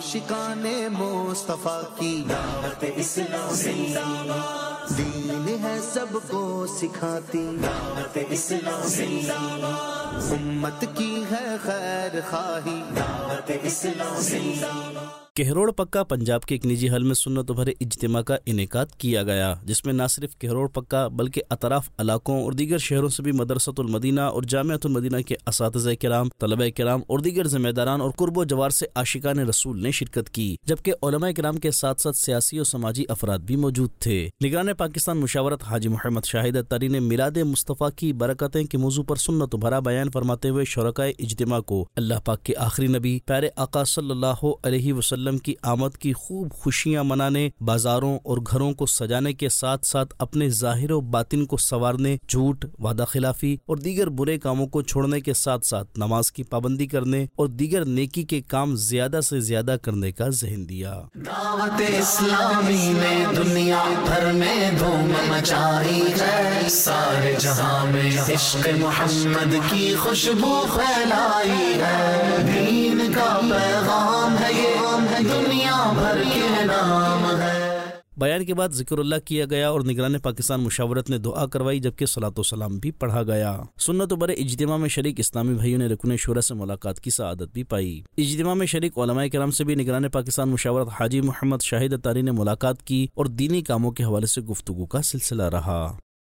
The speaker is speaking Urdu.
आशिकान मुस्तफा की दावत इस्लाम जिंदाबाद, दीन है सबको सिखाती दावत इस्लाम जिंदाबाद, उम्मत की है खैर खाही दावत इस्लाम जिंदाबाद। کہروڑ پکا پنجاب کے ایک نجی حل میں سنت بھرے اجتماع کا انعقاد کیا گیا، جس میں نہ صرف کہروڑ پکا بلکہ اطراف علاقوں اور دیگر شہروں سے بھی مدرسۃ المدینہ اور جامعۃ المدینہ کے اساتذہ کرام، طلبہ کرام اور دیگر ذمہ داران اور قرب و جوار سے عاشقان رسول نے شرکت کی، جبکہ علماء کرام کے ساتھ ساتھ سیاسی اور سماجی افراد بھی موجود تھے۔ نگران پاکستان مشاورت حاجی محمد شاہد اتاری نے میلاد مصطفیٰ کی برکتیں کے موضوع پر سنت بھرا بیان فرماتے ہوئے شرکائے اجتماع کو اللہ پاک کے آخری نبی پیارے آقا صلی اللہ علیہ وسلم کی آمد کی خوب خوشیاں منانے، بازاروں اور گھروں کو سجانے کے ساتھ ساتھ اپنے ظاہر و باطن کو سنوارنے، جھوٹ، وعدہ خلافی اور دیگر برے کاموں کو چھوڑنے کے ساتھ ساتھ نماز کی پابندی کرنے اور دیگر نیکی کے کام زیادہ سے زیادہ کرنے کا ذہن دیا۔ دعوت اسلامی نے دنیا بھر میں دھوم مچائی ہے، سارے جہاں میں عشق محمد کی خوشبو پھیلائی ہے، دین کا پیغام ہے یہ دنیا بھر کے نام ہے۔ بیان کے بعد ذکر اللہ کیا گیا اور نگران پاکستان مشاورت نے دعا کروائی، جبکہ صلاۃ و سلام بھی پڑھا گیا۔ سنت و برے اجتماع میں شریک اسلامی بھائیوں نے رکن شورا سے ملاقات کی سعادت بھی پائی۔ اجتماع میں شریک علماء کرام سے بھی نگران پاکستان مشاورت حاجی محمد شاہد اتاری نے ملاقات کی اور دینی کاموں کے حوالے سے گفتگو کا سلسلہ رہا۔